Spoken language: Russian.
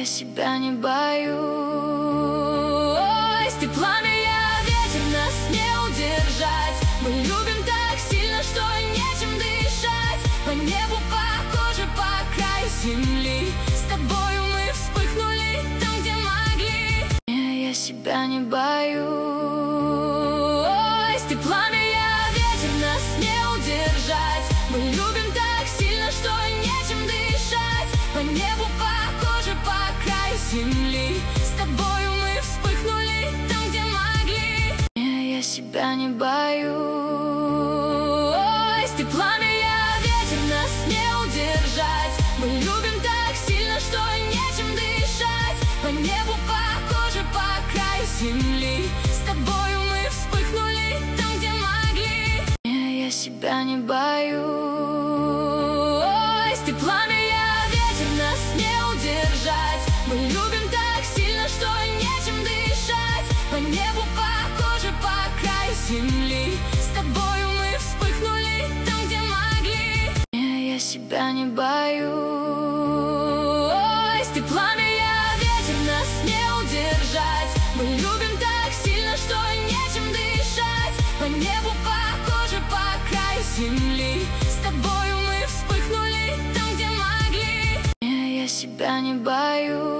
себя не боюсь. Ты пламя, я ветер, нас не удержать. Мы любим так сильно, что нечем дышать. По небу, по коже, по краю земли. С тобою мы вспыхнули там, где могли. Я себя не боюсь. Ты пламя, я ветер, нас не удержать. Мы любим так сильно, что нечем дышать. По небу, по коже, по краю земли. С тобою мы вспыхнули там, где могли. Я себя не боюсь. Ты пламя, я ветер, нас не удержать. Мы любим так сильно, что нечем дышать. По небу, по коже, по краю земли. С тобою мы вспыхнули там, где могли. Я себя не боюсь. Ты пламя, я ветер, нас не удержать. Мы любим так сильно, что нечем дышать. По небу, по коже, по краю земли. С тобою мы вспыхнули там, где могли. Я себя не боюсь. Ты пламя, я ветер, нас не удержать. Мы любим так сильно, что нечем дышать. По небу, по коже, по краю земли. С тобою мы вспыхнули там, где могли. Я себя не боюсь.